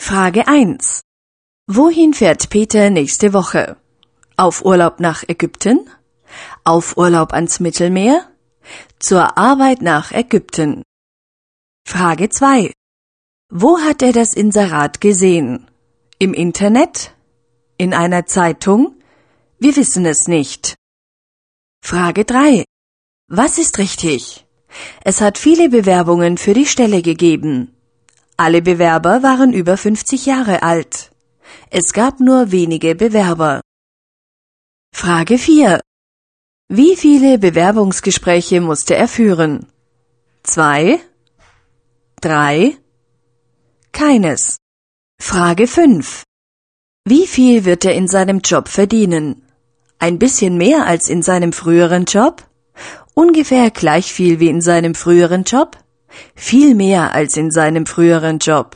Frage 1. Wohin fährt Peter nächste Woche? Auf Urlaub nach Ägypten? Auf Urlaub ans Mittelmeer? Zur Arbeit nach Ägypten. Frage 2. Wo hat er das Inserat gesehen? Im Internet? In einer Zeitung? Wir wissen es nicht. Frage 3. Was ist richtig? Es hat viele Bewerbungen für die Stelle gegeben. Alle Bewerber waren über 50 Jahre alt. Es gab nur wenige Bewerber. Frage 4. Wie viele Bewerbungsgespräche musste er führen? 2? 3? Keines. Frage 5. Wie viel wird er in seinem Job verdienen? Ein bisschen mehr als in seinem früheren Job? Ungefähr gleich viel wie in seinem früheren Job? Viel mehr als in seinem früheren Job.